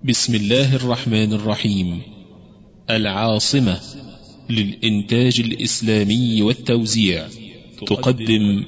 بسم الله الرحمن الرحيم. العاصمة للإنتاج الإسلامي والتوزيع تقدم.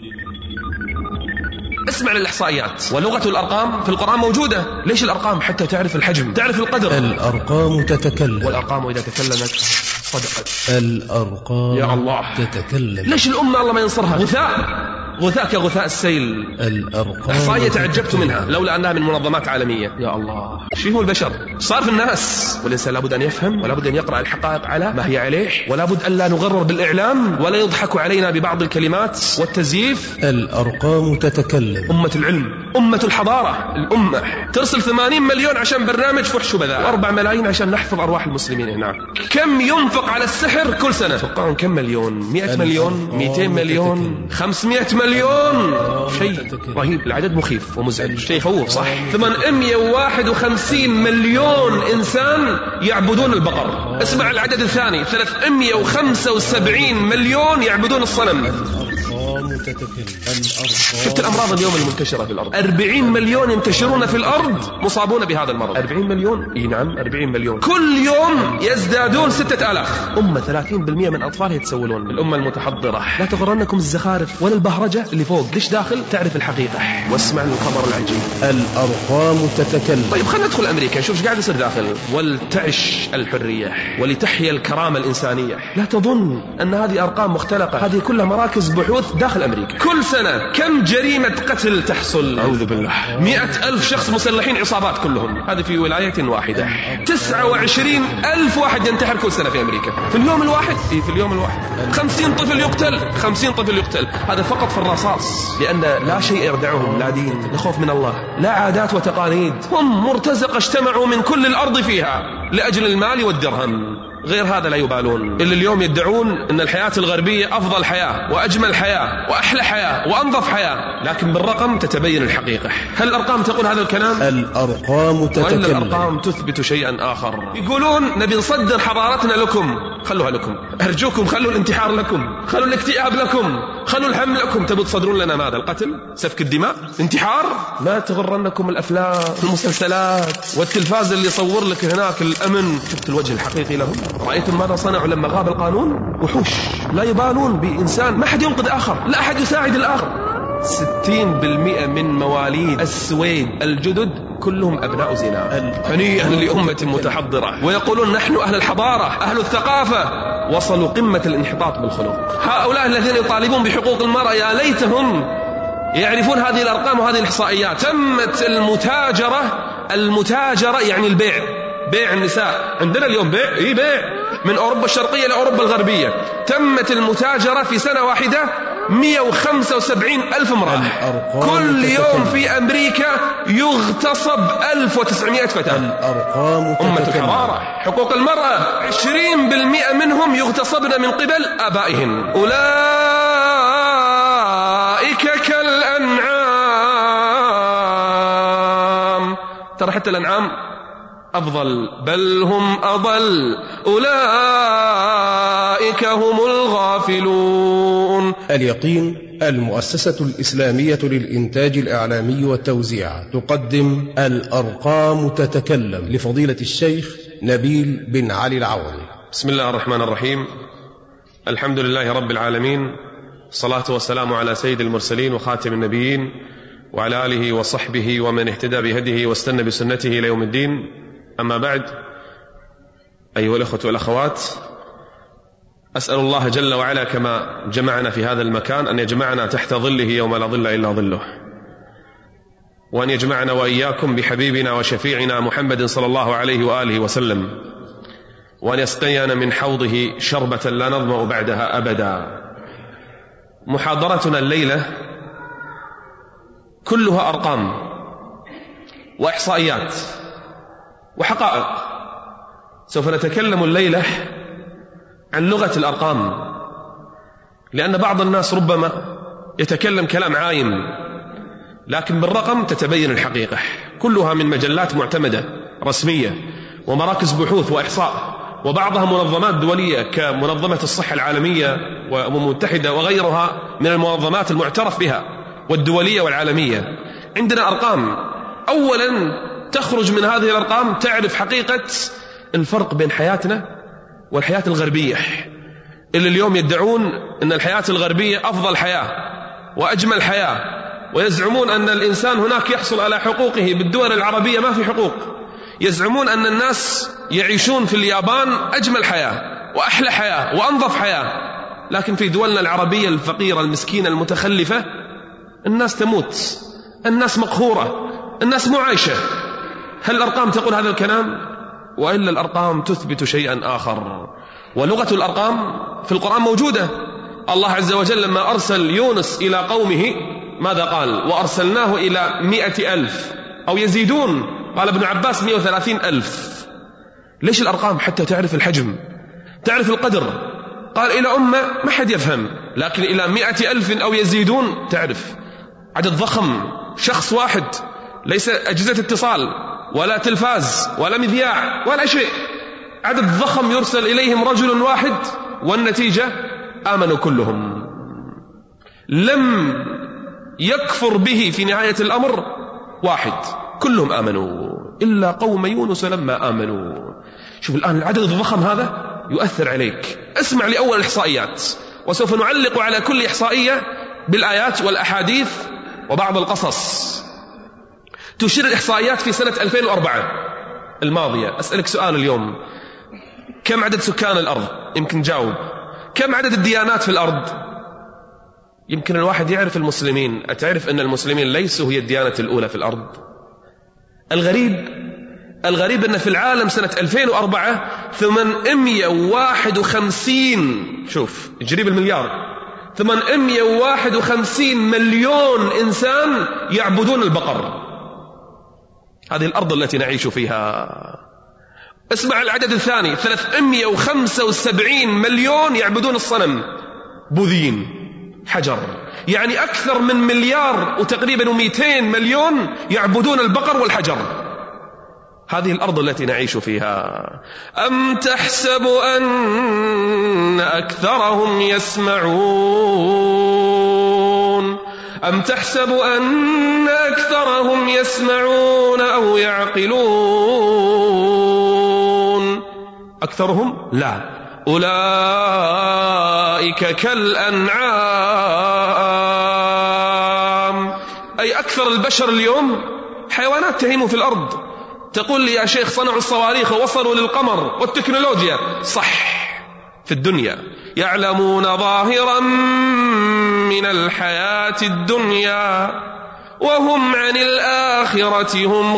اسمع للإحصائيات. ولغة الأرقام في القرآن موجودة. ليش الأرقام؟ حتى تعرف الحجم، تعرف القدر. الأرقام تتكلم، والأرقام إذا تكلمت صدقت. الأرقام يا الله تتكلم. ليش الأمة الله ما ينصرها؟ غثاء كغثاء السيل. الأرقام إحصائية تعجبت منها لولا أنها من منظمات عالمية. يا الله، شو هو البشر؟ صار في الناس. والإنسان لابد أن يفهم، ولابد أن يقرأ الحقائق على ما هي عليه، ولابد أن لا نغرر بالإعلام ولا يضحك علينا ببعض الكلمات والتزييف. الأرقام تتكلم. أمة العلم، أمة الحضارة، الأمة ترسل 80 مليون عشان برنامج فحش وبذاء، و4 ملايين عشان نحفظ أرواح المسلمين هناك. كم ينفق على السحر كل سنة؟ توقعون كم مليون؟ 100 مليون، 200 مليون، 500 مليون. شيء رهيب، العدد مخيف ومزعج، شيء يخوف صح. 851 مليون إنسان يعبدون البقر. اسمع العدد الثاني، 375 مليون يعبدون الصنم. شفت الأمراض اليوم المنتشرة في الأرض؟ 40 مليون ينتشرون في الأرض مصابون بهذا المرض. 40 مليون؟ إيه نعم 40 مليون. كل يوم يزدادون 6000. أمة 30% من أطفالها يتسولون. الأمة المتحضرة. لا تغرنكم الزخارف ولا البهرجة اللي فوق. ليش داخل؟ تعرف الحقيقة واسمع الخبر العجيب. الأرقام تتكلم. طيب خلينا ندخل أمريكا نشوف ايش قاعد يصير داخل. ولتعش الحرية ولتحيا الكرامة الإنسانية. لا تظن أن هذه أرقام مختلقة، هذه كلها مراكز بحوث داخل أمريكا. كل سنة كم جريمة قتل تحصل؟ أعوذ بالله. 100,000 شخص مسلحين، عصابات كلهم. هذه في ولاية واحدة. 29,000 واحد ينتحر كل سنة في أمريكا في اليوم الواحد. في اليوم الواحد 50 طفل يقتل. 50 طفل يقتل. هذا فقط في الرصاص، لأن لا شيء يردعهم، لا دين، لا خوف من الله، لا عادات وتقاليد. هم مرتزقة اجتمعوا من كل الأرض فيها لأجل المال والدرهم. غير هذا لا يبالون. اللي اليوم يدعون أن الحياة الغربية أفضل حياة وأجمل حياة وأحلى حياة وأنظف حياة، لكن بالرقم تتبين الحقيقة. هل الأرقام تقول هذا الكلام؟ الأرقام تتكلم. وإن الأرقام تثبت شيئا آخر. يقولون نبي نصدر حضارتنا لكم، خلوها لكم. أرجوكم خلوا الانتحار لكم، خلوا الاكتئاب لكم، خلوا الهم لكم. تبوا تصدرون لنا ماذا؟ القتل، سفك الدماء، انتحار؟ لا تغرنكم الأفلام المسلسلات والتلفاز اللي يصور لك هناك الأمن. شفت الوجه الحقيقي لهم؟ رأيتم ماذا صنعوا لما غاب القانون؟ وحوش لا يبالون بإنسان، ما حد ينقذ آخر، لا أحد يساعد الآخر. 60% من مواليد السويد الجدد كلهم أبناء زنا. هنيئا لأمة متحضرة. ويقولون نحن أهل الحضارة، أهل الثقافة. وصلوا قمة الانحطاط بالخلق. هؤلاء الذين يطالبون بحقوق المرأة يا ليتهم يعرفون هذه الأرقام وهذه الإحصائيات. تمت المتاجرة يعني البيع، بيع النساء. عندنا اليوم بيع، بيع من أوروبا الشرقية لأوروبا الغربية. تمت المتاجرة في سنة واحدة 175,000 امرأة. كل يوم في أمريكا يغتصب 1900 فتاة. أمة الحضارة. حقوق المرأة 20% منهم يغتصبن من قبل آبائهن. أولئك كالأنعام. ترى حتى الأنعام أفضل، بل هم أضل. أولئك هم الغافلون. اليقين، المؤسسة الإسلامية للإنتاج الإعلامي والتوزيع تقدم الأرقام تتكلم لفضيلة الشيخ نبيل بن علي العوضي. بسم الله الرحمن الرحيم. الحمد لله رب العالمين، الصلاة والسلام على سيد المرسلين وخاتم النبيين وعلى آله وصحبه ومن اهتدى بهديه واستنى بسنته إلى يوم الدين. أما بعد، أيها الأخوة والأخوات، أسأل الله جل وعلا كما جمعنا في هذا المكان أن يجمعنا تحت ظله يوم لا ظل إلا ظله، وأن يجمعنا وإياكم بحبيبنا وشفيعنا محمد صلى الله عليه وآله وسلم، وأن يسقينا من حوضه شربة لا نظمأ بعدها أبدا. محاضرتنا الليلة كلها أرقام وإحصائيات وحقائق. سوف نتكلم الليلة عن لغة الأرقام، لأن بعض الناس ربما يتكلم كلام عايم، لكن بالرقم تتبين الحقيقة. كلها من مجلات معتمدة رسمية ومراكز بحوث وإحصاء، وبعضها منظمات دولية كمنظمة الصحة العالمية ومتحدة وغيرها من المنظمات المعترف بها والدولية والعالمية. عندنا أرقام. أولا تخرج من هذه الأرقام تعرف حقيقة الفرق بين حياتنا والحياة الغربية، اللي اليوم يدعون أن الحياة الغربية أفضل حياة وأجمل حياة، ويزعمون أن الإنسان هناك يحصل على حقوقه. بالدول العربية ما في حقوق. يزعمون أن الناس يعيشون في اليابان أجمل حياة وأحلى حياة وأنظف حياة، لكن في دولنا العربية الفقيرة المسكينة المتخلفة الناس تموت، الناس مقهورة، الناس معايشة. هل الأرقام تقول هذا الكلام؟ وإلا الأرقام تثبت شيئا آخر. ولغة الأرقام في القرآن موجودة. الله عز وجل لما أرسل يونس إلى قومه ماذا قال؟ وأرسلناه إلى 100,000 أو يزيدون، قال ابن عباس 130,000. ليش الأرقام؟ حتى تعرف الحجم، تعرف القدر. قال إلى أمة ما حد يفهم، لكن إلى 100,000 أو يزيدون تعرف عدد ضخم. شخص واحد، ليس أجهزة اتصال ولا تلفاز ولا مذياع ولا شيء، عدد ضخم يرسل إليهم رجل واحد، والنتيجة آمنوا كلهم. لم يكفر به في نهاية الأمر واحد، كلهم آمنوا إلا قوم يونس لما آمنوا. شوف الآن العدد الضخم هذا يؤثر عليك. اسمع لأول الإحصائيات، وسوف نعلق على كل إحصائية بالآيات والأحاديث وبعض القصص. تشير الإحصائيات في سنة 2004 الماضية. أسألك سؤال اليوم: كم عدد سكان الأرض؟ يمكن جاوب. كم عدد الديانات في الأرض؟ يمكن الواحد يعرف المسلمين. أتعرف أن المسلمين ليسوا هي الديانة الأولى في الأرض؟ الغريب أن في العالم سنة 2004 851، شوف اجري بالمليار، 851 مليون إنسان يعبدون البقر. هذه الأرض التي نعيش فيها. اسمع العدد الثاني: 375 مليون يعبدون الصنم، بوذيين، حجر. يعني أكثر من مليار وتقريبا 200 مليون يعبدون البقر والحجر. هذه الأرض التي نعيش فيها. أم تحسب أن أكثرهم يسمعون أو يعقلون؟ أكثرهم لا، أولئك كالأنعام، أي أكثر البشر اليوم حيوانات تهيم في الأرض. تقول لي يا شيخ صنعوا الصواريخ ووصلوا للقمر والتكنولوجيا، صح، في الدنيا يعلمون ظاهرا من الحياة الدنيا وهم عن الآخرة هم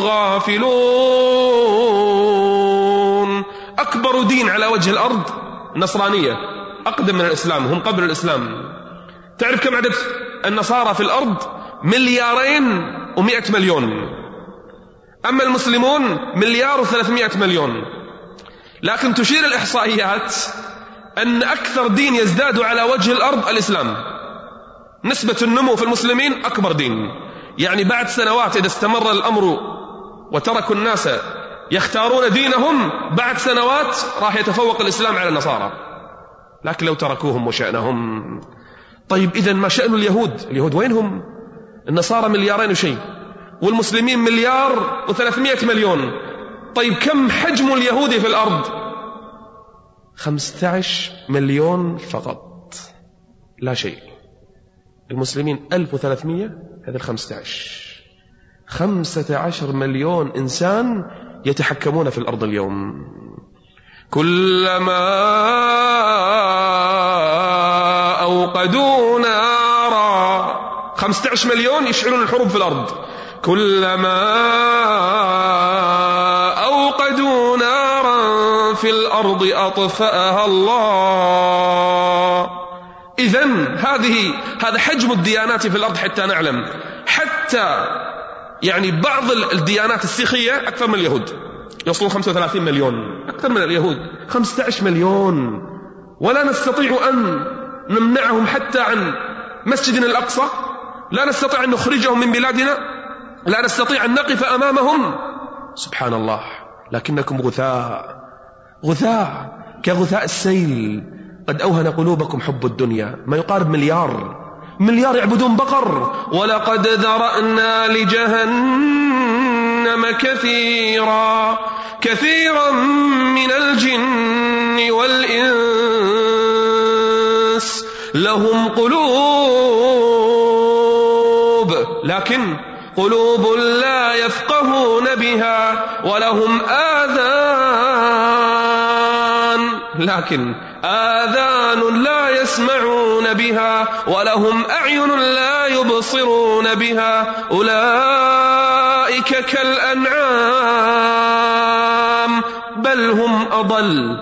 غافلون. أكبر دين على وجه الأرض النصرانية، أقدم من الإسلام، هم قبل الإسلام. تعرف كم عدد النصارى في الأرض؟ 2,100 مليون. أما المسلمون 1,300 مليون. لكن تشير الإحصائيات أن أكثر دين يزداد على وجه الأرض الإسلام. نسبة النمو في المسلمين أكبر دين. يعني بعد سنوات إذا استمر الأمر وتركوا الناس يختارون دينهم، بعد سنوات راح يتفوق الإسلام على النصارى. لكن لو تركوهم وشأنهم. طيب إذن ما شأن اليهود وينهم؟ النصارى 2 وشيء، والمسلمين 1,300 مليون. طيب كم حجم اليهودي في الأرض؟ 15 مليون فقط، لا شيء. المسلمين 1300، هذا 15 مليون إنسان يتحكمون في الأرض اليوم. كلما أوقدوا نارا، 15 مليون يشعلون الحروب في الأرض. كلما أوقدوا نارا في الأرض أطفأها الله. إذن هذا حجم الديانات في الأرض حتى نعلم. حتى يعني بعض الديانات السيخية أكثر من اليهود، يوصلون 35 مليون، أكثر من اليهود 15 مليون. ولا نستطيع أن نمنعهم حتى عن مسجدنا الأقصى، لا نستطيع أن نخرجهم من بلادنا، لا نستطيع أن نقف أمامهم. سبحان الله. لكنكم غثاء كغثاء السيل. قد أوهن قلوبكم حب الدنيا. ما يقارب مليار يعبدون بقر. ولقد ذرأنا لجهنم جهنم كثيرا من الجن والإنس لهم لكن قلوب لا يفقهون بها ولهم آذان لا يسمعون بها ولهم أعين لا يبصرون بها أولئك كالأنعام بل هم أضل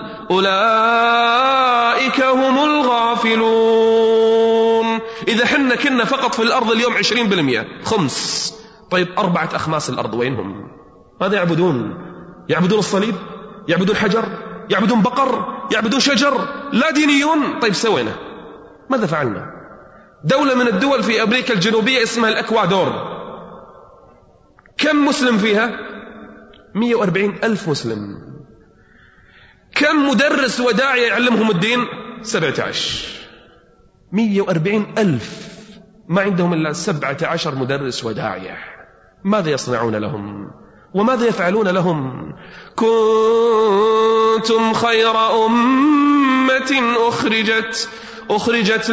أولئك هم الغافلون. إذا حنا كنا فقط في الأرض اليوم 20%، خمس. طيب 4 أخماس الأرض وينهم؟ ماذا يعبدون؟ يعبدون الصليب؟ يعبدون حجر؟ يعبدون بقر؟ يعبدون شجر؟ لا دينيون. طيب سوينا ماذا فعلنا؟ دولة من الدول في أمريكا الجنوبية اسمها الأكوادور، كم مسلم فيها؟ 140,000 مسلم. كم مدرس وداعية يعلمهم الدين؟ 17. 140,000 ما عندهم إلا 17 مدرس وداعية. ماذا يصنعون لهم وماذا يفعلون لهم؟ كنتم خير أمة أخرجت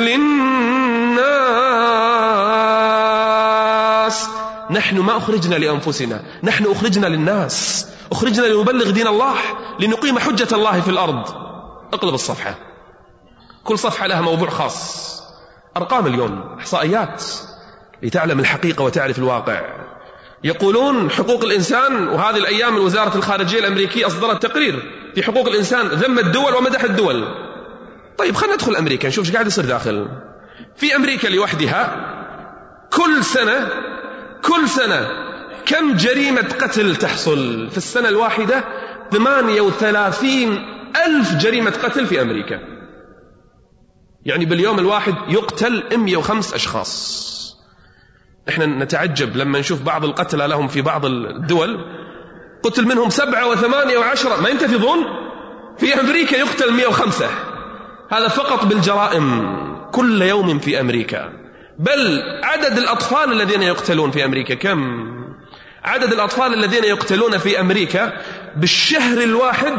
للناس. نحن ما أخرجنا لأنفسنا، نحن أخرجنا للناس، أخرجنا لنبلغ دين الله، لنقيم حجة الله في الأرض. اقلب الصفحة، كل صفحة لها موضوع خاص. أرقام اليوم، إحصائيات لتعلم الحقيقة وتعرف الواقع. يقولون حقوق الإنسان، وهذه الأيام وزارة الخارجية الأمريكية أصدرت تقرير في حقوق الإنسان، ذم الدول ومدح الدول. طيب خلنا ندخل أمريكا نشوف ايش قاعد يصير داخل. في أمريكا لوحدها كل سنة كم جريمة قتل تحصل؟ في السنة الواحدة 38,000 جريمة قتل في أمريكا. يعني باليوم الواحد يقتل 105 أشخاص. احنا نتعجب لما نشوف بعض القتلى لهم في بعض الدول قتل منهم 7 و8 و10، ما ينتفضون. في أمريكا يقتل 105. هذا فقط بالجرائم كل يوم في أمريكا. بل عدد الأطفال الذين يقتلون في أمريكا كم؟ عدد الأطفال الذين يقتلون في أمريكا بالشهر الواحد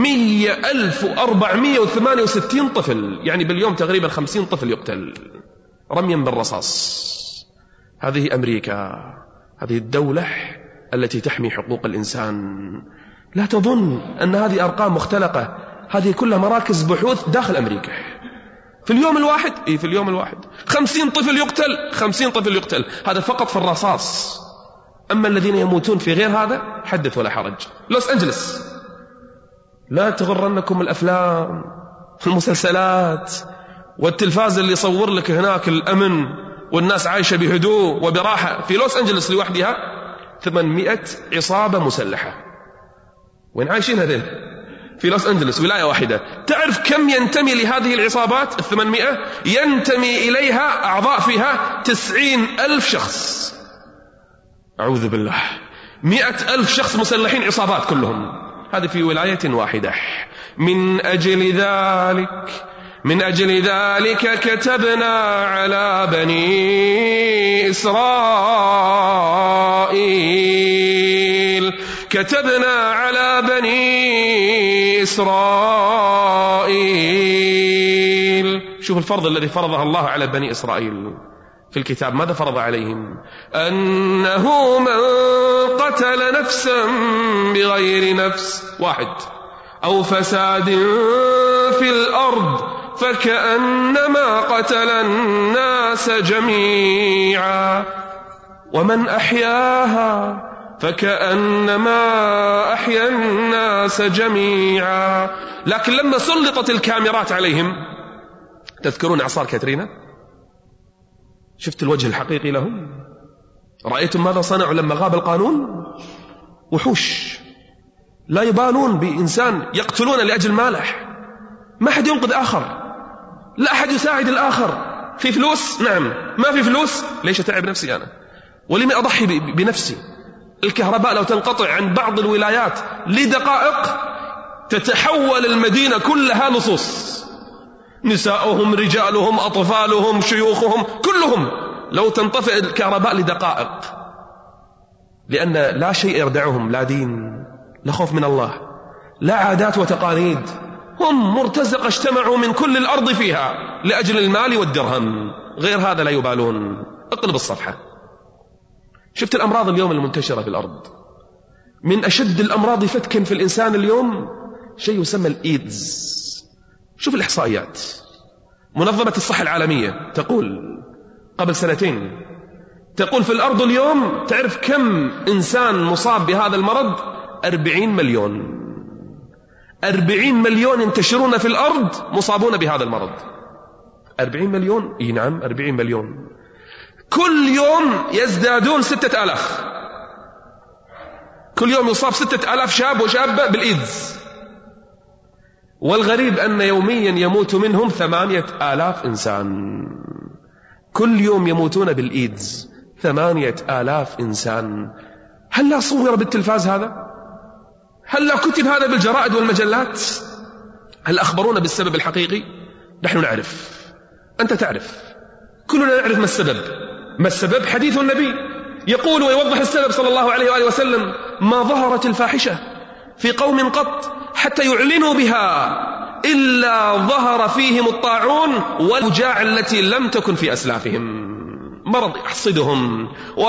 100,468 طفل. يعني باليوم تقريبا 50 طفل يقتل رميا بالرصاص. هذه أمريكا، هذه الدولة التي تحمي حقوق الإنسان. لا تظن أن هذه أرقام مختلقة، هذه كلها مراكز بحوث داخل أمريكا. في اليوم الواحد في اليوم الواحد 50 طفل يقتل، 50 طفل يقتل. هذا فقط في الرصاص. أما الذين يموتون في غير هذا حدث ولا حرج. لوس أنجلس، لا تغرنكم الأفلام المسلسلات والتلفاز اللي يصور لك هناك الأمن والناس عايشة بهدوء وبراحة. في لوس أنجلس لوحدها 800 عصابة مسلحة. وين عايشين هذين؟ في لوس أنجلس ولاية واحدة. تعرف كم ينتمي لهذه العصابات 800؟ ينتمي إليها أعضاء فيها 90,000 شخص. أعوذ بالله، 100,000 شخص مسلحين، عصابات كلهم. هذه في ولاية واحدة. من أجل ذلك كتبنا على بني إسرائيل. شوف الفرض الذي فرضه الله على بني إسرائيل في الكتاب. ماذا فرض عليهم؟ أنه من قتل نفسا بغير نفس، 1، أو فساد في الأرض فكأنما قتل الناس جميعا، ومن أحياها فكأنما أحيا الناس جميعا. لكن لما سلطت الكاميرات عليهم، تذكرون إعصار كاترينا؟ شفت الوجه الحقيقي لهم؟ رأيتم ماذا صنعوا لما غاب القانون؟ وحوش لا يبالون بإنسان، يقتلون لأجل ماله. ما أحد ينقذ آخر، لا أحد يساعد الآخر. في فلوس؟ نعم. ما في فلوس؟ ليش أتعب نفسي أنا؟ ولم أضحي بنفسي؟ الكهرباء لو تنقطع عن بعض الولايات لدقائق تتحول المدينة كلها لصوص، نساؤهم، رجالهم، أطفالهم، شيوخهم، كلهم لو تنطفئ الكهرباء لدقائق. لأن لا شيء يردعهم، لا دين، لا خوف من الله، لا عادات وتقاليد. هم مرتزقة اجتمعوا من كل الأرض فيها لأجل المال والدرهم، غير هذا لا يبالون. اقلب الصفحة. شفت الأمراض اليوم المنتشرة في الأرض؟ من أشد الأمراض فتكا في الإنسان اليوم شيء يسمى الإيدز. شوف الإحصائيات. منظمة الصحة العالمية تقول قبل 2 سنين، تقول في الأرض اليوم، تعرف كم إنسان مصاب بهذا المرض؟ 40 مليون. 40 مليون ينتشرون في الأرض مصابون بهذا المرض. 40 مليون؟ إيه نعم 40 مليون. كل يوم يزدادون 6000. كل يوم يصاب 6000 شاب وشابة بالإيدز. والغريب أن يوميا يموت منهم 8000 إنسان. كل يوم يموتون بالإيدز 8000 إنسان. هل لا صور بالتلفاز هذا؟ هل لا كتب هذا بالجرائد والمجلات؟ هل أخبرونا بالسبب الحقيقي؟ نحن نعرف، أنت تعرف، كلنا نعرف ما السبب. ما السبب؟ حديث النبي يقول ويوضح السبب صلى الله عليه وآله وسلم: ما ظهرت الفاحشة في قوم قط حتى يعلنوا بها إلا ظهر فيهم الطاعون والوجاع التي لم تكن في أسلافهم، مرض يحصدهم.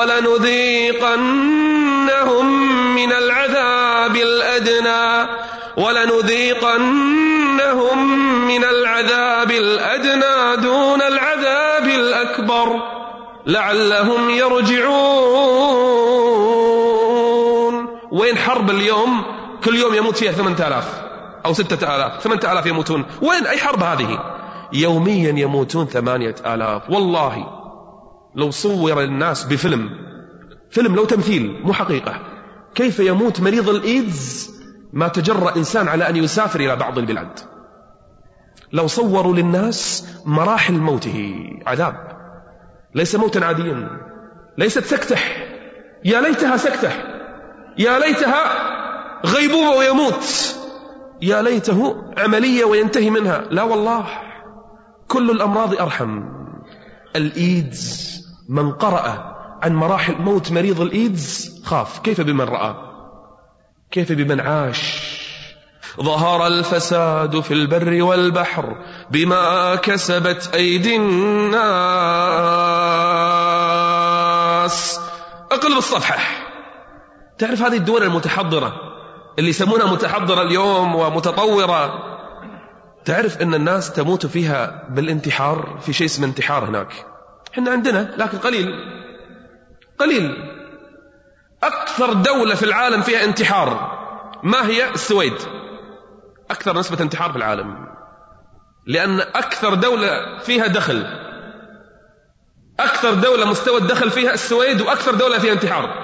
ولنذيقنهم من العذاب الأدنى دون العذاب الأكبر لعلهم يرجعون. وين حرب اليوم كل يوم يموت فيها 8000 أو 6000؟ 8000 يموتون. وين أي حرب هذه؟ يوميا يموتون 8000. والله لو صور الناس بفيلم لو تمثيل مو حقيقة كيف يموت مريض الإيدز ما تجرأ إنسان على أن يسافر إلى بعض البلاد. لو صوروا للناس مراحل موته، عذاب، ليس موتا عاديا، ليست سكتح، يا ليتها سكتح، يا ليتها غيبوبة ويموت، يا ليته عملية وينتهي منها. لا والله، كل الأمراض أرحم. الإيدز من قرأ عن مراحل موت مريض الإيدز خاف، كيف بمن رأى؟ كيف بمن عاش؟ ظهر الفساد في البر والبحر بما كسبت أيدي الناس. اقلب الصفحة. تعرف هذه الدول المتحضرة اللي يسمونها متحضرة اليوم ومتطورة، تعرف أن الناس تموت فيها بالانتحار؟ في شيء اسمه انتحار هناك، احنا عندنا لكن قليل. أكثر دولة في العالم فيها انتحار ما هي؟ السويد. أكثر نسبة انتحار في العالم، لأن أكثر دولة فيها دخل، أكثر دولة مستوى الدخل فيها السويد، وأكثر دولة فيها انتحار.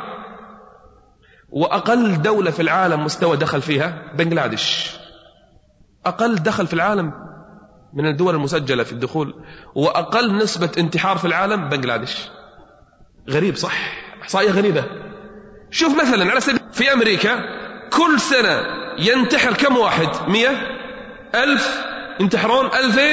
وأقل دولة في العالم مستوى دخل فيها بنغلاديش، أقل دخل في العالم من الدول المسجلة في الدخول، وأقل نسبة انتحار في العالم بنغلاديش. غريب صح؟ إحصائية غريبة. شوف مثلا على سبيل في أمريكا كل سنة ينتحر كم واحد؟ 100,000 ينتحرون،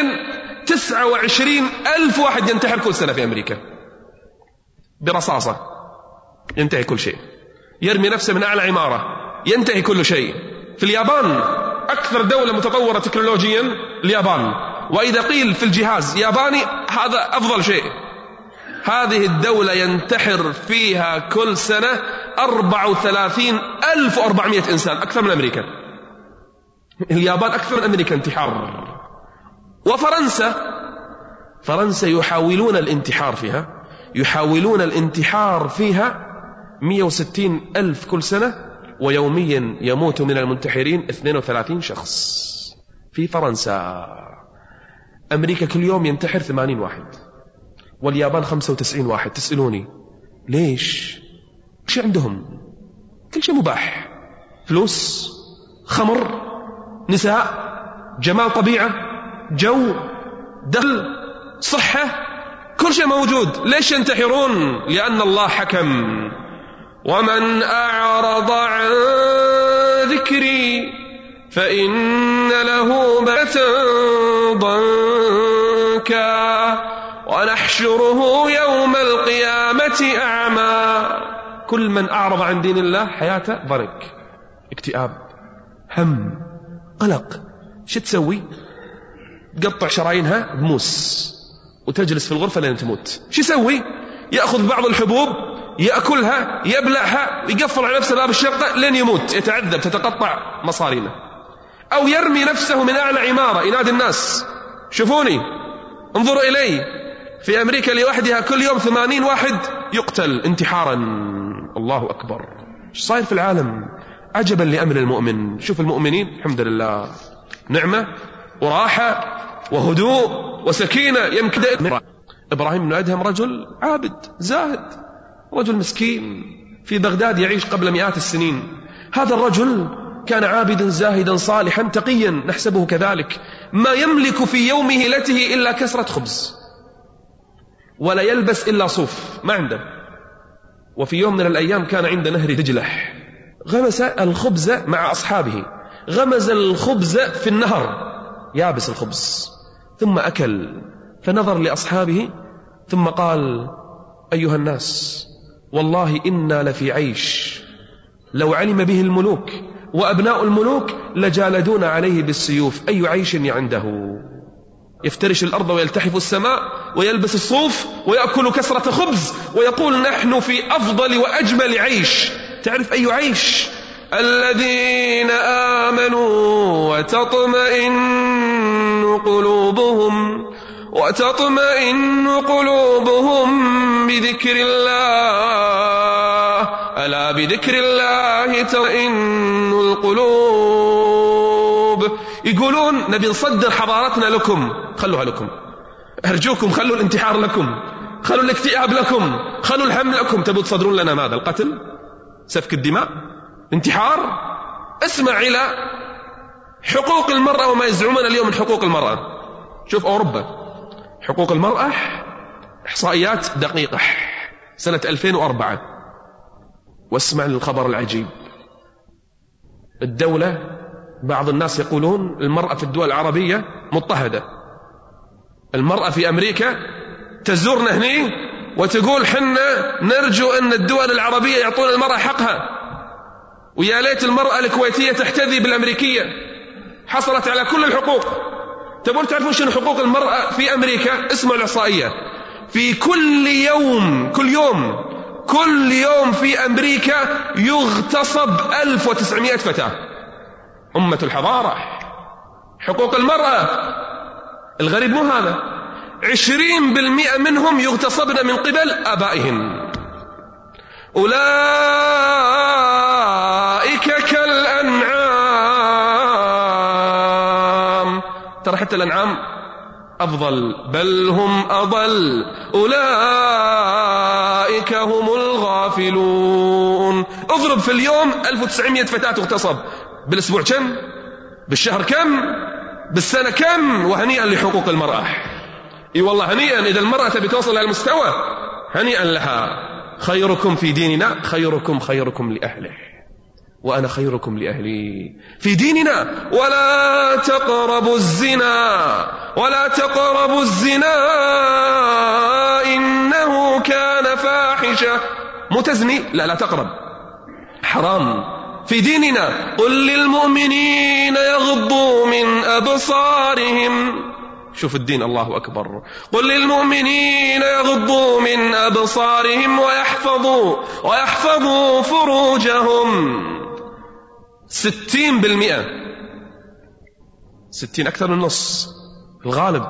29,000 واحد ينتحر كل سنة في أمريكا برصاصة، ينتهي كل شيء. يرمي نفسه من أعلى عمارة، ينتهي كل شيء. في اليابان أكثر دولة متطورة تكنولوجيا اليابان، وإذا قيل في الجهاز ياباني هذا أفضل شيء. هذه الدولة ينتحر فيها كل سنة 34,400 إنسان، أكثر من أمريكا. اليابان أكثر من أمريكا انتحار. وفرنسا يحاولون الانتحار فيها 160,000 كل سنة، ويوميا يموت من المنتحرين 32 شخص في فرنسا. أمريكا كل يوم ينتحر 80 واحد، واليابان 95 واحد. تسألوني ليش؟ كل شيء عندهم، كل شيء مباح، فلوس، خمر، نساء، جمال طبيعة، جو، دخل، صحة، كل شيء موجود. ليش ينتحرون؟ لأن الله حكم: ومن أعرض عن ذكري فإن له معيشة ضنكا ونحشره يوم القيامة أعمى. كل من أعرض عن دين الله حياته ضنك، اكتئاب، هم، قلق. شو تسوي؟ تقطع شرايينها بموس وتجلس في الغرفة لين تموت. شو يسوي؟ يأخذ بعض الحبوب يأكلها يبلعها ويقفل على نفسه باب الشقة لين يموت، يتعذب، تتقطع مصارينه. أو يرمي نفسه من أعلى عمارة ينادي الناس شوفوني انظروا إلي. في أمريكا لوحدها كل يوم 80 واحد يقتل انتحارا. الله أكبر. ايش صاير في العالم؟ عجبا لأمر المؤمن. شوف المؤمنين الحمد لله نعمة وراحة وهدوء وسكينة. يمكن إبراهيم بن أدهم رجل عابد زاهد، رجل مسكين في بغداد يعيش قبل مئات السنين. هذا الرجل كان عابدا زاهدا صالحا تقيا نحسبه كذلك، ما يملك في يوم هيلته إلا كسرة خبز، ولا يلبس إلا صوف، ما عنده. وفي يوم من الأيام كان عند نهر دجلح، غمس الخبز مع أصحابه، غمز الخبز في النهر يابس الخبز، ثم أكل، فنظر لأصحابه ثم قال أيها الناس والله إنا لفي عيش لو علم به الملوك وأبناء الملوك لجالدون عليه بالسيوف. أي عيش عنده؟ يفترش الأرض ويلتحف السماء ويلبس الصوف ويأكل كسرة خبز ويقول نحن في أفضل وأجمل عيش. تعرف أي عيش؟ الذين آمنوا وتطمئن قلوبهم بذكر الله، ألا بذكر الله تطمئن القلوب. يقولون نبي نصدر حضارتنا لكم، خلوها لكم، أرجوكم خلوا الانتحار لكم، خلوا الاكتئاب لكم، خلوا الهم لكم. تبوا تصدرون لنا ماذا؟ القتل، سفك الدماء، انتحار. اسمع إلى حقوق المرأة وما يزعمون اليوم من حقوق المرأة. شوف أوروبا حقوق المرأة إحصائيات دقيقة سنة 2004، واسمع للخبر العجيب. الدولة بعض الناس يقولون المرأة في الدول العربية مضطهدة. المرأة في أمريكا تزورنا هني وتقول حنا نرجو أن الدول العربية يعطون المرأة حقها، ويا ليت المرأة الكويتية تحتذي بالأمريكية، حصلت على كل الحقوق. تبون تعرفون شنو حقوق المرأة في أمريكا؟ اسمعوا الإحصائية. في كل يوم في أمريكا يغتصب 1900 فتاة. أمة الحضارة. حقوق المرأة الغريب مو هذا، 20% منهم يغتصبن من قبل آبائهن. أولئك كالأنعام، ترى حتى الأنعام أفضل، بل هم أضل، أولئك هم الغافلون. اضرب في اليوم 1900 فتاة تغتصب، بالأسبوع كم؟ بالشهر كم؟ بالسنة كم؟ وهنيئا لحقوق المرأة. اي والله هنيئا، إذا المرأة تبي توصل للمستوى هنيئا لها. خيركم في ديننا خيركم لأهله، وأنا خيركم لأهلي. في ديننا ولا تقربوا الزنا إنه كان فاحشة. متزني لا تقرب، حرام. في ديننا قل للمؤمنين يغضوا من أبصارهم. شوف الدين، الله أكبر. قل للمؤمنين يغضوا من أبصارهم ويحفظوا فروجهم. 60%، 60 أكثر من النص، الغالب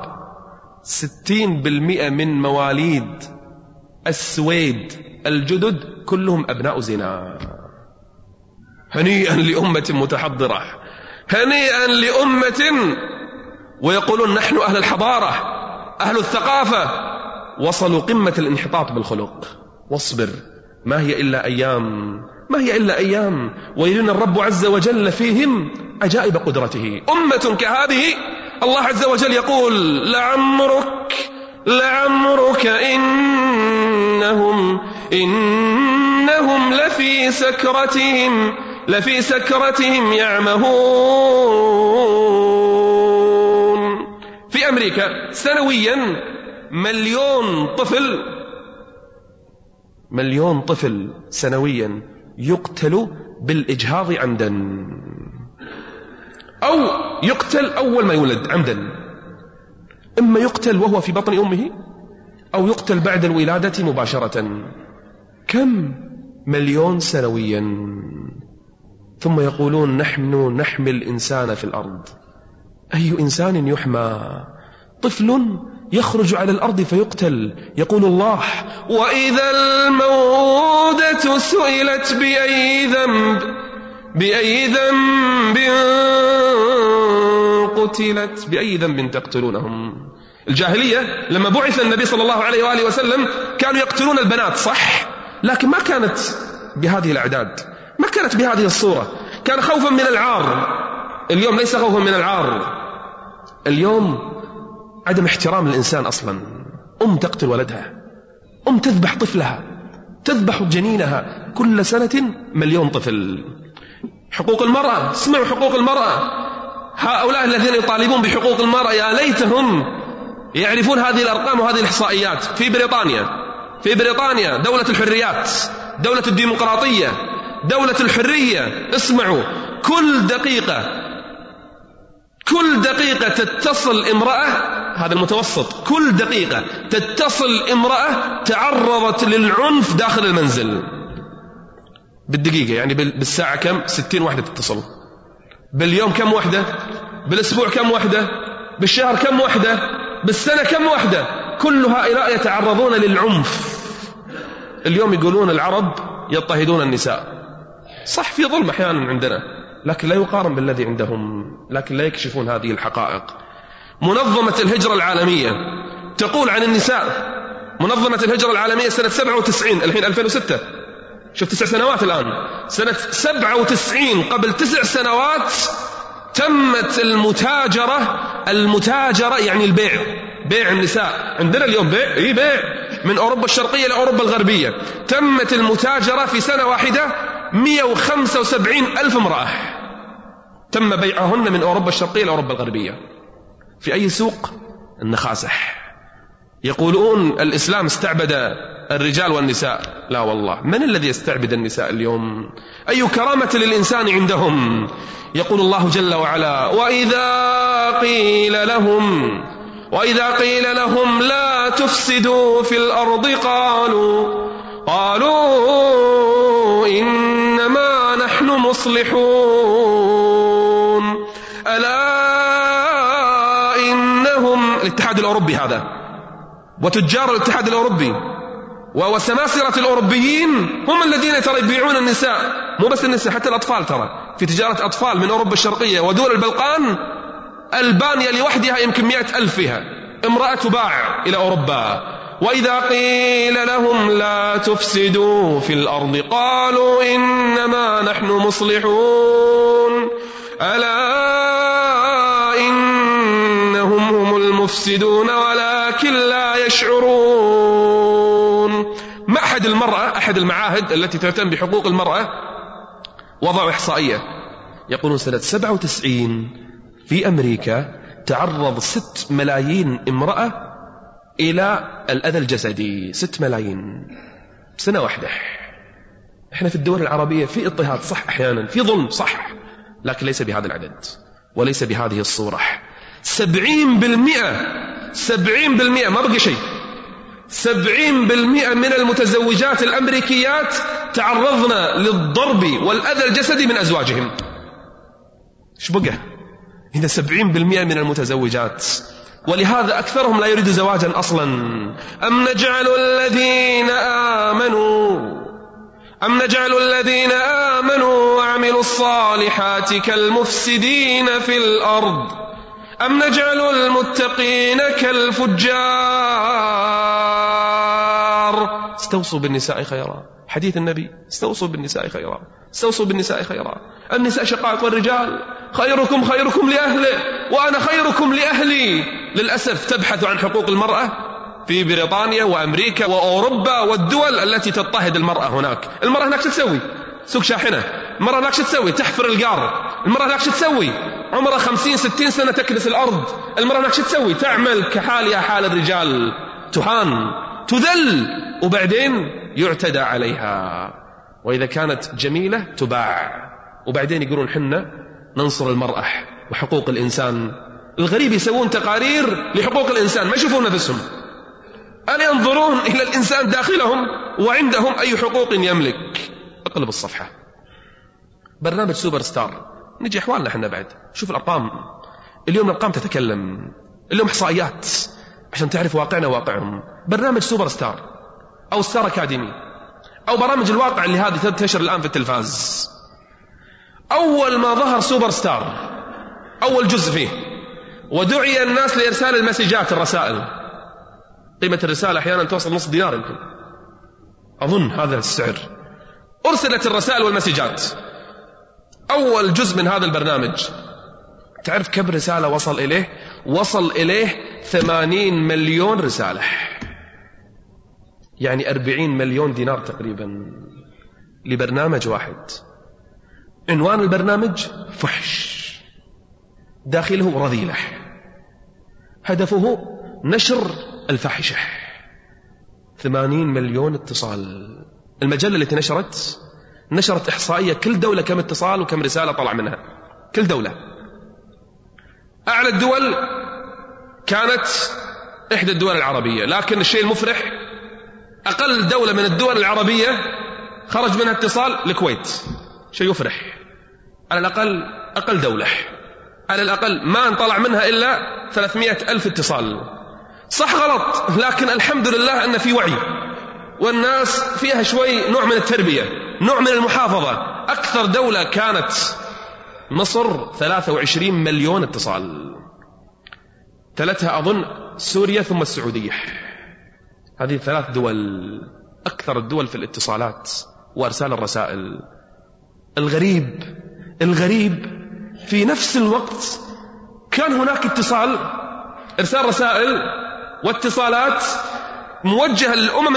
60% من مواليد السويد الجدد كلهم أبناء زنا. هنيئا لأمة متحضرة، هنيئا لأمة ويقولون نحن أهل الحضارة أهل الثقافة، وصلوا قمة الانحطاط بالخلق. واصبر، ما هي إلا أيام ويرنا الرب عز وجل فيهم عجائب قدرته. أمة كهذه الله عز وجل يقول لعمرك إنهم لفي سكرتهم يعمهون. في أمريكا سنويا 1,000,000 طفل مليون طفل سنويا يقتل بالإجهاض عمدا، أو يقتل أول ما يولد عمدا، إما يقتل وهو في بطن أمه أو يقتل بعد الولادة مباشرة. كم مليون سنويا. ثم يقولون نحن نحمي الإنسان في الأرض. أي إنسان يحمى؟ طفل يخرج على الأرض فيقتل. يقول الله وإذا الموءودة سئلت بأي ذنب قتلت، بأي ذنب تقتلونهم. الجاهلية لما بعث النبي صلى الله عليه وآله وسلم كانوا يقتلون البنات، صح، لكن ما كانت بهذه الأعداد، ما كانت بهذه الصورة، كان خوفا من العار. اليوم ليس خوفا من العار، اليوم عدم احترام الإنسان أصلا. تقتل ولدها، تذبح طفلها، تذبح جنينها، كل سنة مليون طفل. حقوق المرأة، اسمعوا حقوق المرأة. هؤلاء الذين يطالبون بحقوق المرأة يا ليتهم يعرفون هذه الأرقام وهذه الإحصائيات. في بريطانيا دولة الحريات، دولة الديمقراطية، دولة الحرية. اسمعوا، كل دقيقة تتصل امرأة، هذا المتوسط، كل دقيقة تتصل امرأة تعرضت للعنف داخل المنزل. بالدقيقة يعني بالساعة كم؟ 60 واحدة تتصل. باليوم كم واحدة؟ بالأسبوع كم واحدة؟ بالشهر كم واحدة؟ بالسنة كم واحدة؟ كل هؤلاء يتعرضون للعنف. اليوم يقولون العرب يضطهدون النساء، صح، في ظلم أحيانا عندنا، لكن لا يقارن بالذي عندهم، لكن لا يكشفون هذه الحقائق. منظمة الهجرة العالمية تقول عن النساء، منظمة الهجرة العالمية سنة 97، الحين 2006، شوف 9 سنوات الآن، سنة 97 قبل 9 سنوات تمت المتاجرة يعني بيع النساء. عندنا اليوم بيع من أوروبا الشرقية لأوروبا الغربية. تمت المتاجرة في سنة واحدة 175,000 امرأة تم بيعهن من أوروبا الشرقية لأوروبا الغربية. في أي سوق؟ النخاسح. يقولون الإسلام استعبد الرجال والنساء. لا والله، من الذي يستعبد النساء اليوم؟ أي كرامة للإنسان عندهم؟ يقول الله جل وعلا وإذا قيل لهم لا تفسدوا في الأرض قالوا إنما نحن مصلحون. ألا إنهم الاتحاد الأوروبي هذا، وتجار الاتحاد الأوروبي وسماسرة الأوروبيين هم الذين يبيعون النساء. مو بس النساء، حتى الأطفال، ترى في تجارة أطفال من أوروبا الشرقية ودول البلقان. ألبانيا لوحدها يمكن 100,000 فيها امرأة تباع إلى أوروبا. وإذا قيل لهم لا تفسدوا في الأرض قالوا إنما نحن مصلحون. ألا إنهم هم المفسدون ولكن لا يشعرون. معهد المرأة، أحد المعاهد التي تهتم بحقوق المرأة، وضعوا إحصائية يقولون سنة 97 في أمريكا تعرض 6 ملايين امرأة إلى الأذى الجسدي. 6 ملايين سنة واحدة. إحنا في الدول العربية في اضطهاد، صح، أحيانا في ظلم، صح، لكن ليس بهذا العدد وليس بهذه الصورة. 70% ما بقي شيء، 70% من المتزوجات الأمريكيات تعرضن للضرب والأذى الجسدي من أزواجهم. إيش بقى؟ هنا 70% من المتزوجات، ولهذا أكثرهم لا يريد زواجا أصلا. أم نجعل الذين آمنوا وعملوا الصالحات كالمفسدين في الأرض أم نجعل المتقين كالفجار. استوصوا بالنساء خيرا، حديث النبي، استوصوا بالنساء خيرا. النساء شقائق الرجال، خيركم لأهله وأنا خيركم لأهلي. للأسف تبحث عن حقوق المرأة في بريطانيا وأمريكا وأوروبا والدول التي تضطهد المرأة هناك. المرأة هناك تسوي سوق شاحنة، المرأة هناك تسوي تحفر القار، المرأة هناك تسوي عمرها 50-60 سنة تكنس الأرض، المرأة هناك تعمل كحالها حال الرجال، تهان، تذل، وبعدين يعتدى عليها، وإذا كانت جميلة تباع، وبعدين يقولون حنا ننصر المرأة وحقوق الإنسان. الغريب يسوون تقارير لحقوق الإنسان، ما يشوفون نفسهم، ألا ينظرون إلى الإنسان داخلهم وعندهم أي حقوق يملك. أقلب الصفحة. برنامج سوبر ستار، نجي أحوالنا حنا بعد، شوف الأرقام اليوم، الأرقام تتكلم اليوم، إحصائيات عشان تعرف واقعنا واقعهم. برنامج سوبر ستار أو ستار أكاديمي أو برامج الواقع اللي هذه تنتشر الآن في التلفاز، أول ما ظهر سوبر ستار أول جزء فيه ودعي الناس لإرسال المسجات، الرسائل، قيمة الرسالة أحيانا توصل $0.5 يمكن، أظن هذا السعر. أرسلت الرسائل والمسجات، أول جزء من هذا البرنامج تعرف كم رسالة وصل إليه؟ وصل إليه 80 مليون رسالة، يعني 40 مليون دينار تقريبا لبرنامج واحد. عنوان البرنامج فحش، داخله رذيلة، هدفه نشر الفاحشة. 80 مليون اتصال. المجلة التي نشرت إحصائية كل دولة كم اتصال وكم رسالة طلع منها، كل دولة. أعلى الدول كانت إحدى الدول العربية، لكن الشيء المفرح أقل دولة من الدول العربية خرج منها اتصال الكويت. شيء يفرح، على الأقل أقل دولة على الأقل ما انطلع منها إلا 300,000 اتصال. صح غلط، لكن الحمد لله أن في وعي، والناس فيها شوي نوع من التربية، نوع من المحافظة. أكثر دولة كانت مصر، 23 مليون اتصال، ثلاثها أظن سوريا ثم السعودية. هذه 3 دول أكثر الدول في الاتصالات وأرسال الرسائل. الغريب في نفس الوقت كان هناك إرسال رسائل واتصالات موجهة للأمم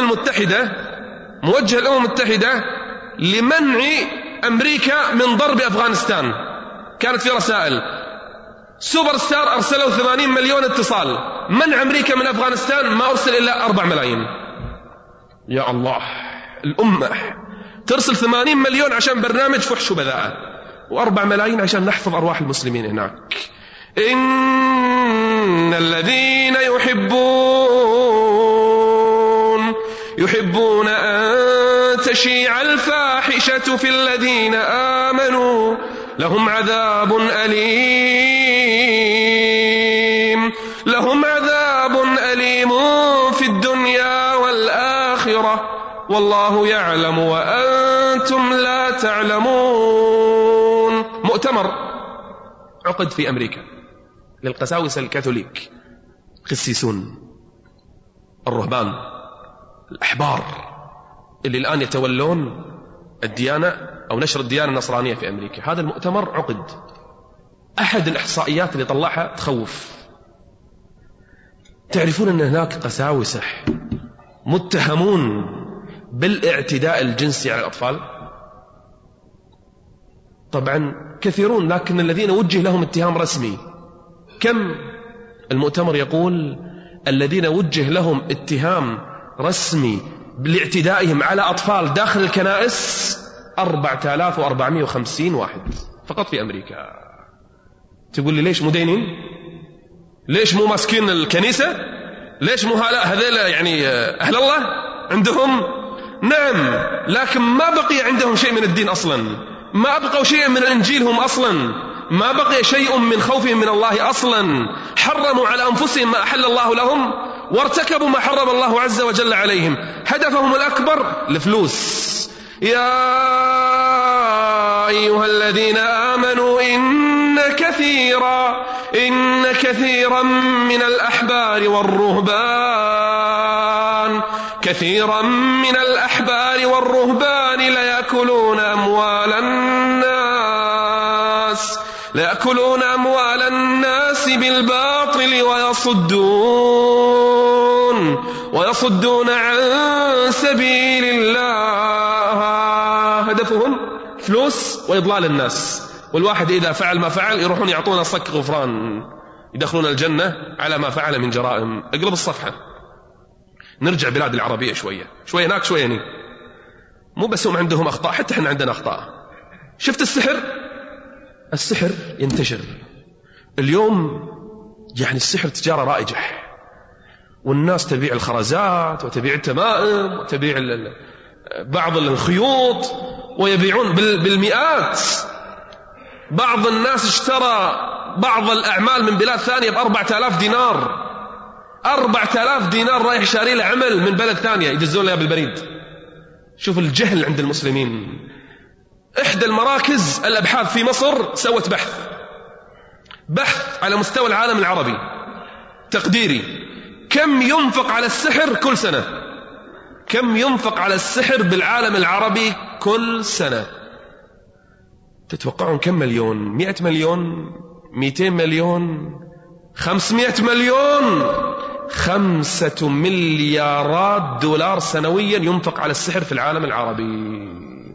المتحدة لمنع أمريكا من ضرب أفغانستان. كانت في رسائل. سوبر ستار أرسلوا 80 مليون اتصال، منع أمريكا من أفغانستان ما أرسل إلا 4 ملايين. يا الله، الأمة ترسل 80 مليون عشان برنامج فحش وبذاءة، و4 ملايين عشان نحفظ أرواح المسلمين هناك. إن الذين يحبون أن تشيع الفاحشة في الذين آمنوا لهم عذاب أليم في الدنيا والآخرة والله يعلم وأنتم لا تعلمون. مؤتمر عقد في أمريكا للقساوسة الكاثوليك، قسيسون، الرهبان، الأحبار اللي الآن يتولون الديانة أو نشر الديانة النصرانية في أمريكا. هذا المؤتمر عقد. أحد الإحصائيات اللي طلعها تخوف. تعرفون أن هناك قساوسة متهمون بالاعتداء الجنسي على الأطفال؟ طبعا كثيرون، لكن الذين وجه لهم اتهام رسمي كم؟ المؤتمر يقول الذين وجه لهم اتهام رسمي بالاعتدائهم على أطفال داخل الكنائس 4450 واحد فقط في أمريكا. تقول لي ليش مدينين؟ ليش مو ماسكين الكنيسة؟ ليش مو هذيلا يعني أهل الله عندهم؟ نعم، لكن ما بقي عندهم شيء من الدين أصلا، ما بقوا شيء من الإنجيل هم أصلا، ما بقي شيء من خوفهم من الله أصلا. حرموا على أنفسهم ما أحل الله لهم وارتكبوا ما حرم الله عز وجل عليهم. هدفهم الأكبر الفلوس. يا أيها الذين آمنوا إن كثيرا من الأحبار والرهبان ليأكلون أموال الناس بالباطل ويصدون عن سبيل الله. هدفهم فلوس وإضلال الناس. والواحد إذا فعل ما فعل يروحون يعطونا صك غفران، يدخلون الجنة على ما فعل من جرائم. اقلب الصفحة، نرجع بلاد العربية شوية هناك شوية هنا. مو بس هم عندهم أخطاء، حتى احنا عندنا أخطاء. شفت السحر ينتشر اليوم، يعني السحر تجارة رائجة، والناس تبيع الخرزات وتبيع التمائم وتبيع بعض الخيوط ويبيعون بالمئات. بعض الناس اشترى بعض الأعمال من بلاد ثانية ب4,000 دينار. 4,000 دينار رايح شاري له عمل من بلد ثانية يدزون له بالبريد. شوف الجهل عند المسلمين. إحدى المراكز الأبحاث في مصر سوت بحث على مستوى العالم العربي تقديري، كم ينفق على السحر كل سنة، كم ينفق على السحر بالعالم العربي كل سنة. تتوقعون كم مليون؟ 100 مليون، 200 مليون، 500 مليون؟ 5 مليارات دولار سنويا ينفق على السحر في العالم العربي.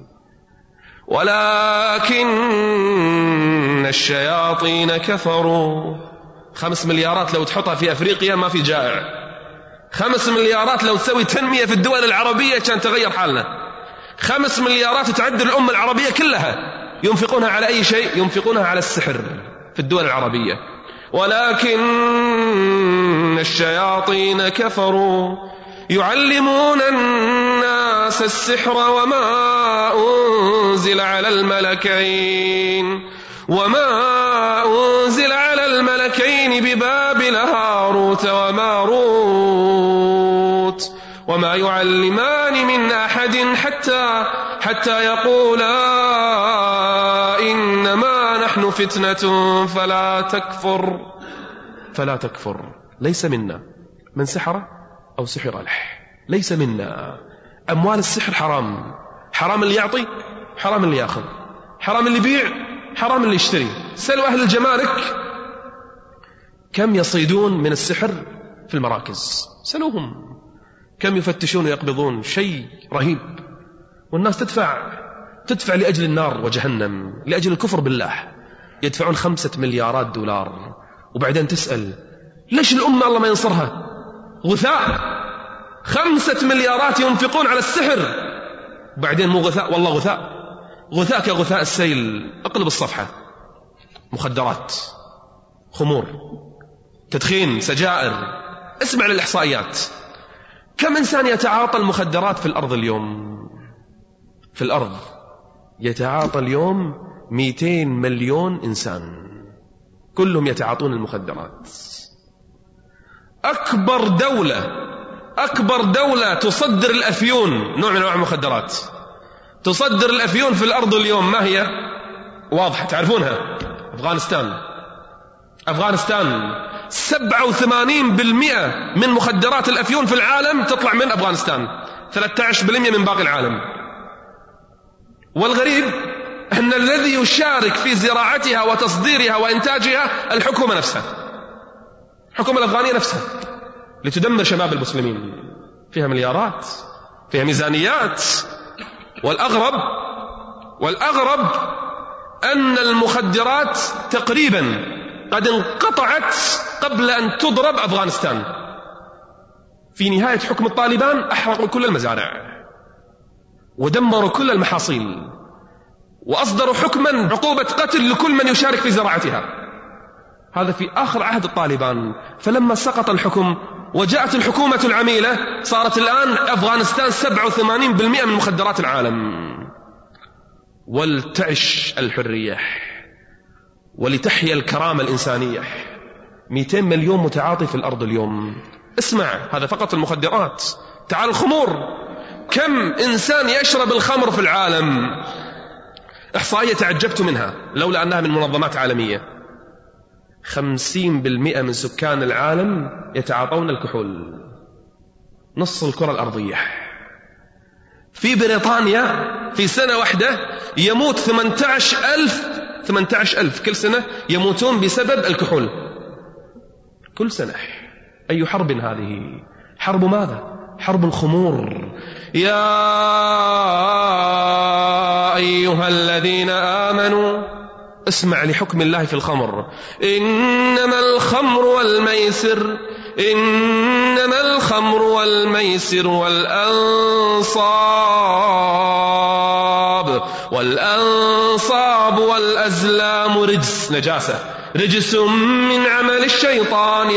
ولكن الشياطين كفروا. 5 مليارات لو تحطها في أفريقيا ما في جائع. 5 مليارات لو تسوي تنمية في الدول العربية كان تغير حالنا. 5 مليارات تعدل الأمة العربية كلها، ينفقونها على أي شيء؟ ينفقونها على السحر في الدول العربية. ولكن الشياطين كفروا يعلمون الناس السحر وما أنزل على الملكين ببابل هاروت وماروت وما يعلمان من أحد حتى يقولا إنما نحن فتنة فلا تكفر. ليس منا من سحر أو سحر له، ليس منا. أموال السحر حرام، حرام اللي يعطي، حرام اللي يأخذ، حرام اللي يبيع، حرام اللي يشتري. سألوا أهل الجمارك كم يصيدون من السحر في المراكز، سألوهم كم يفتشون ويقبضون، شيء رهيب. والناس تدفع لأجل النار وجهنم، لأجل الكفر بالله، يدفعون 5 مليارات دولار. وبعدين تسأل ليش الأمة الله ما ينصرها؟ غثاء. 5 مليارات ينفقون على السحر، وبعدين مو غثاء، والله غثاء كغثاء السيل. اقلب الصفحة. مخدرات، خمور، تدخين، سجائر. اسمع للإحصائيات. كم إنسان يتعاطى المخدرات في الأرض اليوم؟ في الأرض يتعاطى اليوم 200 مليون إنسان، كلهم يتعاطون المخدرات. أكبر دولة تصدر الأفيون، نوع من أنواع المخدرات، تصدر الأفيون في الأرض اليوم، ما هي؟ واضحة تعرفونها، أفغانستان. 87% من مخدرات الأفيون في العالم تطلع من أفغانستان، 13% من باقي العالم. والغريب أن الذي يشارك في زراعتها وتصديرها وإنتاجها الحكومة نفسها، الحكومة الأفغانية نفسها، لتدمر شباب المسلمين. فيها مليارات، فيها ميزانيات. والأغرب أن المخدرات تقريبا قد انقطعت قبل أن تضرب أفغانستان. في نهاية حكم الطالبان أحرقوا كل المزارع ودمروا كل المحاصيل، وأصدروا حكما عقوبة قتل لكل من يشارك في زراعتها. هذا في آخر عهد الطالبان. فلما سقط الحكم وجاءت الحكومة العميلة، صارت الآن أفغانستان 87% من مخدرات العالم. ولتعش الحرية ولتحيا الكرامة الإنسانية. 200 مليون متعاطي في الأرض اليوم. اسمع، هذا فقط المخدرات. تعال الخمور، كم إنسان يشرب الخمر في العالم؟ إحصائية تعجبت منها لولا أنها من منظمات عالمية. 50% من سكان العالم يتعاطون الكحول، نص الكرة الأرضية. في بريطانيا في سنة واحدة يموت 18,000 كل سنة يموتون بسبب الكحول، كل سنة. أي حرب هذه؟ حرب ماذا؟ حرب الخمور. يا أيها الذين آمنوا، اسمع لحكم الله في الخمر. إنما الخمر والميسر إنما الخمر والميسر والأنصاب والأزلام رجس نجاسة رجس من عمل الشيطان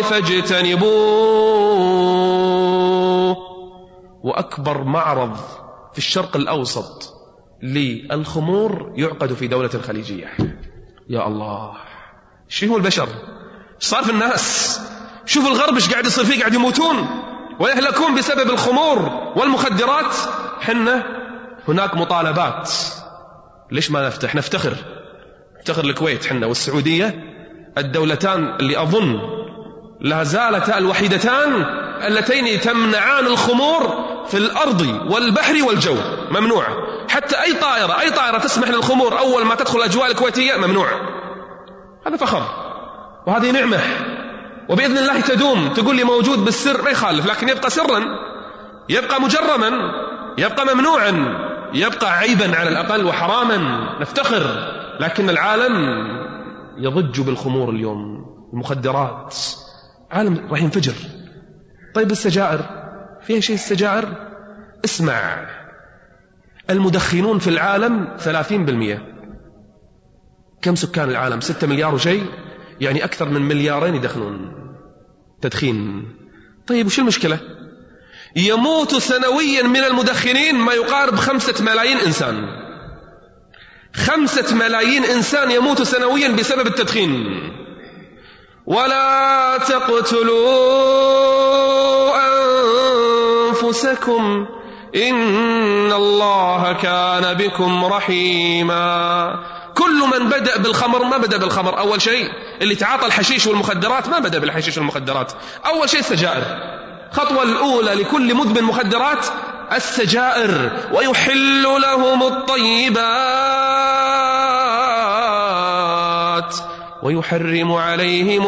فاجتنبوه. وأكبر معرض في الشرق الأوسط للخمور يعقد في دولة خليجية. يا الله، شو هو البشر صار في الناس؟ شوف الغرب ايش قاعد يصير فيه، قاعد يموتون ويهلكون بسبب الخمور والمخدرات. حنا هناك مطالبات، ليش ما نفتخر الكويت حنا والسعودية، الدولتان اللي أظن لا زالتا الوحيدتان اللتين تمنعان الخمور في الأرض والبحر والجو، ممنوع. حتى أي طائرة تسمح للخمور أول ما تدخل الأجواء الكويتية ممنوع. هذا فخر وهذه نعمة، وبإذن الله تدوم. تقول لي موجود بالسر، ما يخالف، لكن يبقى سرا، يبقى مجرما، يبقى ممنوعا، يبقى عيبا على الأقل وحراما. نفتخر، لكن العالم يضج بالخمور اليوم، المخدرات، عالم راح ينفجر. طيب السجائر فيها شيء؟ السجائر اسمع، المدخنون في العالم 30%. كم سكان العالم؟ 6 مليار وشيء، يعني أكثر من 2 مليار يدخنون تدخين. طيب وش المشكلة؟ يموت سنويا من المدخنين ما يقارب 5 ملايين إنسان. 5 ملايين إنسان يموت سنويا بسبب التدخين. ولا تقتلوا أنفسكم إن الله كان بكم رحيما. كل من بدأ بالخمر ما بدأ بالخمر أول شيء، اللي تعاطى الحشيش والمخدرات ما بدأ بالحشيش والمخدرات، أول شيء السجائر. خطوة الأولى لكل مدمن مخدرات السجائر. ويحل لهم الطيبات ويحرم عليهم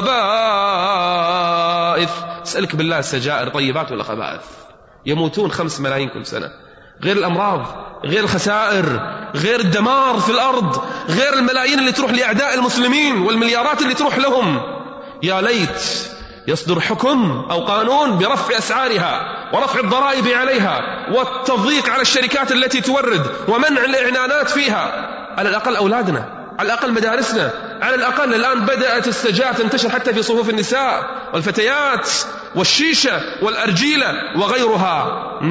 الخبائث. اسألك بالله، السجائر طيبات ولا خبائث؟ يموتون 5 ملايين كل سنة، غير الأمراض، غير الخسائر، غير الدمار في الأرض، غير الملايين اللي تروح لأعداء المسلمين والمليارات اللي تروح لهم. يا ليت يصدر حكم أو قانون برفع أسعارها ورفع الضرائب عليها والتضييق على الشركات التي تورد ومنع الإعلانات فيها. على الأقل أولادنا، على الأقل مدارسنا، على الأقل الآن بدأت السجاة تنتشر حتى في صفوف النساء والفتيات، والشيشة والأرجيلة وغيرها.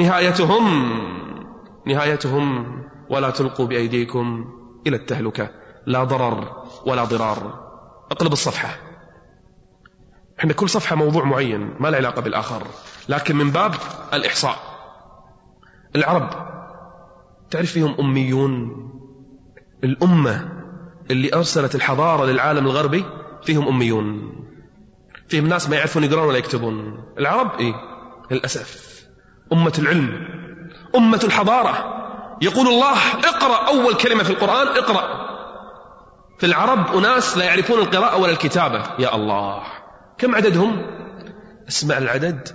نهايتهم ولا تلقوا بأيديكم إلى التهلكة. لا ضرر ولا ضرار. اقلب الصفحة. احنا كل صفحة موضوع معين ما له علاقة بالآخر، لكن من باب الإحصاء. العرب تعرف فيهم أميون. الأمة اللي أرسلت الحضارة للعالم الغربي فيهم أميون، فيهم ناس ما يعرفون يقرون ولا يكتبون. العرب للأسف أمة العلم، أمة الحضارة. يقول الله اقرأ، أول كلمة في القرآن اقرأ. في العرب أناس لا يعرفون القراءة ولا الكتابة. يا الله، كم عددهم؟ اسمع العدد،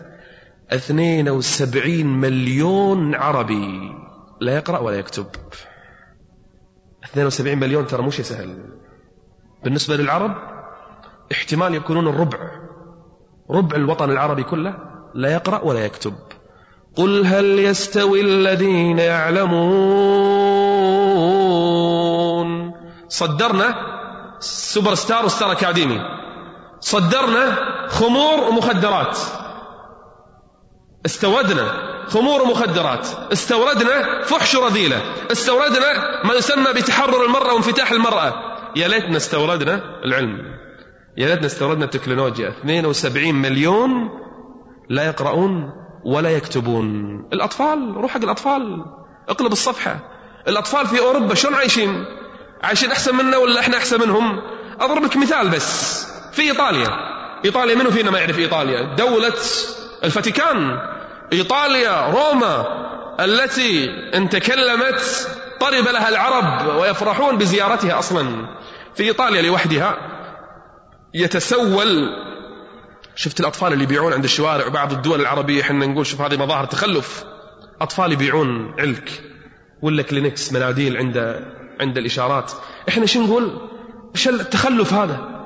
72 مليون عربي لا يقرأ ولا يكتب. 72 مليون ترى مو شيء سهل بالنسبة للعرب. احتمال يكونون ربع الوطن العربي كله لا يقرأ ولا يكتب. قل هل يستوي الذين يعلمون. صدرنا سوبر ستار وستار أكاديمي، صدرنا خمور ومخدرات، استوردنا خمور ومخدرات، استوردنا فحش رذيلة، استوردنا ما يسمى بتحرر المرأة وانفتاح المرأة. يا ليتنا استوردنا العلم، يا ليتنا استوردنا التكنولوجيا. 72 مليون لا يقرؤون ولا يكتبون. الأطفال، روح حق الأطفال، اقلب الصفحة. الأطفال في أوروبا شلون عايشين أحسن منا ولا إحنا أحسن منهم؟ أضربك مثال بس. في إيطاليا منو فينا ما يعرف إيطاليا؟ دولة الفاتيكان، إيطاليا، روما، التي ان تكلمت طرب لها العرب ويفرحون بزيارتها. أصلا في إيطاليا لوحدها يتسول. شفت الأطفال اللي يبيعون عند الشوارع؟ بعض الدول العربية حنا نقول شوف هذه مظاهر تخلف. أطفال يبيعون علك ولا كلينكس، مناديل عند الإشارات. إحنا شو نقول؟ إيش التخلف هذا؟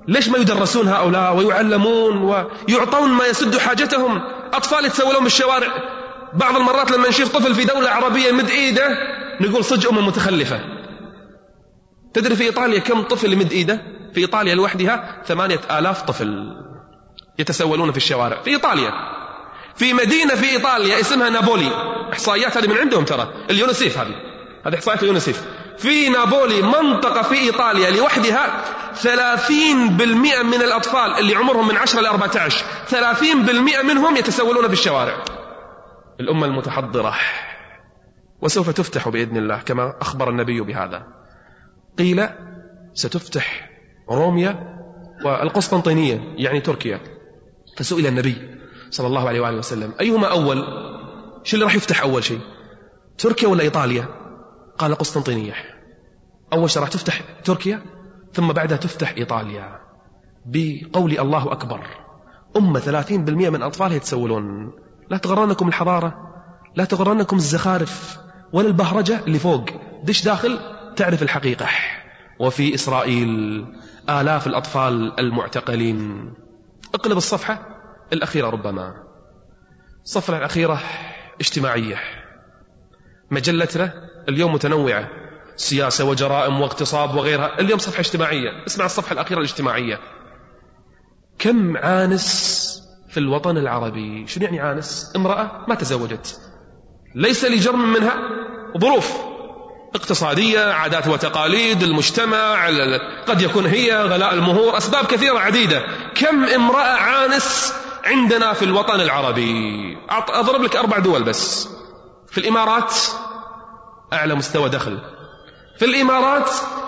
ليش ما يدرسون هؤلاء ويعلمون ويعطون ما يسد حاجتهم؟ أطفال يتسولون بالشوارع. بعض المرات لما نشوف طفل في دولة عربية مد إيده نقول صدق أمة متخلفة. تدري في إيطاليا كم طفل يمد إيده؟ في إيطاليا لوحدها 8000 طفل يتسولون في الشوارع في إيطاليا، في مدينة في إيطاليا اسمها نابولي. إحصائيات هذه من عندهم ترى، اليونيسيف، هذه إحصائيات اليونيسيف. في نابولي منطقة في إيطاليا لوحدها 30% من الأطفال اللي عمرهم من 10 إلى 14 30% منهم يتسولون في الشوارع. الأمة المتحضرة، وسوف تفتح بإذن الله كما أخبر النبي بهذا. قيل ستفتح روميا والقسطنطينية يعني تركيا. فسئل النبي صلى الله عليه وآله وسلم أيهما أول؟ شو اللي راح يفتح أول شيء، تركيا ولا إيطاليا؟ قال قسطنطينية. أول شيء راح تفتح تركيا ثم بعدها تفتح إيطاليا، بقول الله أكبر. أمة 30% من أطفالها يتسولون. لا تغرنكم الحضارة، لا تغرنكم الزخارف ولا البهرجة اللي فوق. دش داخل تعرف الحقيقة. وفي إسرائيل آلاف الأطفال المعتقلين. اقلب الصفحة الأخيرة، ربما الصفحة الأخيرة اجتماعية، مجلتنا اليوم متنوعة، سياسة وجرائم واغتصاب وغيرها. اليوم صفحة اجتماعية، اسمع الصفحة الأخيرة الاجتماعية. كم عانس في الوطن العربي. شنو يعني عانس؟ امرأة ما تزوجت، ليس لجرم منها، ظروف اقتصادية، عادات وتقاليد المجتمع، قد يكون هي غلاء المهور، أسباب كثيرة عديدة. كم امرأة عانس عندنا في الوطن العربي؟ أضرب لك 4 دول بس. في الإمارات أعلى مستوى دخل، في الإمارات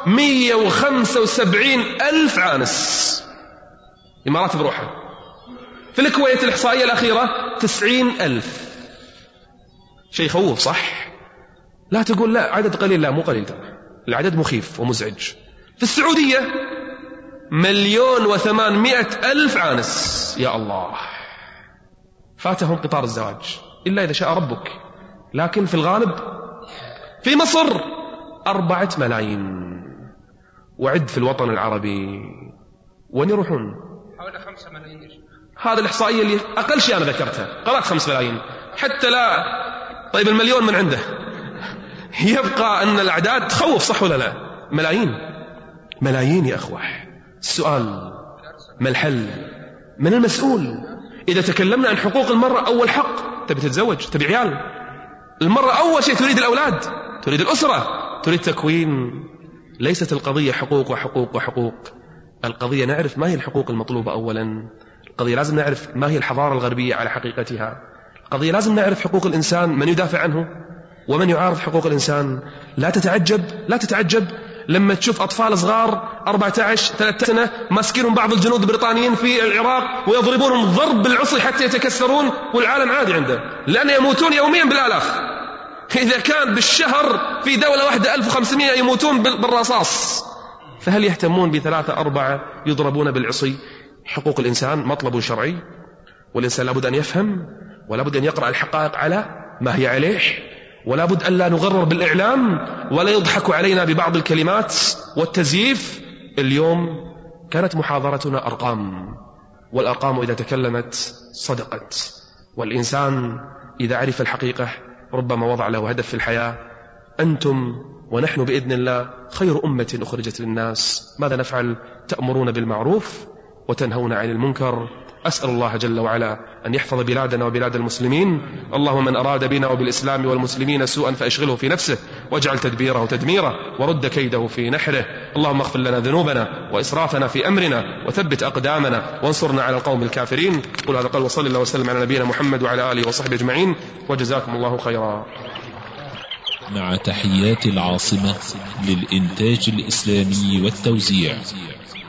175,000 عانس، إمارات بروحها. في الكويت الإحصائية الأخيرة 90,000. شيء خوف صح؟ لا تقول لا عدد قليل، لا مو قليل، العدد مخيف ومزعج. في السعودية 1,800,000 عانس. يا الله، فاتهم قطار الزواج إلا إذا شاء ربك، لكن في الغالب. في مصر 4 ملايين. وعد في الوطن العربي وين يروحون؟ حوالي 5 ملايين. هذا الإحصائية اللي أقل شيء أنا ذكرتها، قرأت 5 ملايين حتى لا. طيب المليون من عنده. يبقى أن الأعداد تخوف صح ولا لا؟ ملايين يا أخوة. السؤال ما الحل؟ من المسؤول؟ إذا تكلمنا عن حقوق المرأة، أول حق تبي تتزوج، تبي عيال. المرأة أول شيء تريد الأولاد، تريد الأسرة، تريد تكوين. ليست القضية حقوق وحقوق وحقوق. القضية نعرف ما هي الحقوق المطلوبة أولا. القضية لازم نعرف ما هي الحضارة الغربية على حقيقتها. القضية لازم نعرف حقوق الإنسان، من يدافع عنه ومن يعارض حقوق الإنسان. لا تتعجب لما تشوف أطفال صغار 14-13 سنة ماسكينهم بعض الجنود البريطانيين في العراق ويضربونهم ضرب بالعصي حتى يتكسرون، والعالم عادي عنده، لأن يموتون يوميا بالآلاف. إذا كان بالشهر في دولة واحدة 1500 يموتون بالرصاص، فهل يهتمون ب3-4 يضربون بالعصي؟ حقوق الإنسان مطلب شرعي، والإنسان لابد أن يفهم، ولابد أن يقرأ الحقائق على ما هي عليه، ولا بد أن لا نغرر بالإعلام ولا يضحك علينا ببعض الكلمات والتزييف. اليوم كانت محاضرتنا أرقام، والأرقام إذا تكلمت صدقت، والإنسان إذا عرف الحقيقة ربما وضع له هدف في الحياة. أنتم ونحن بإذن الله خير أمة أخرجت للناس. ماذا نفعل؟ تأمرون بالمعروف وتنهون عن المنكر. أسأل الله جل وعلا أن يحفظ بلادنا وبلاد المسلمين. اللهم من أراد بنا وبالإسلام والمسلمين سوءا فأشغله في نفسه واجعل تدبيره تدميره ورد كيده في نحره. اللهم اغفر لنا ذنوبنا وإسرافنا في أمرنا وثبت أقدامنا وانصرنا على القوم الكافرين. قل هذا قال وصلى الله وسلم على نبينا محمد وعلى آله وصحبه أجمعين، وجزاكم الله خيرا. مع تحيات العاصمة للإنتاج الإسلامي والتوزيع.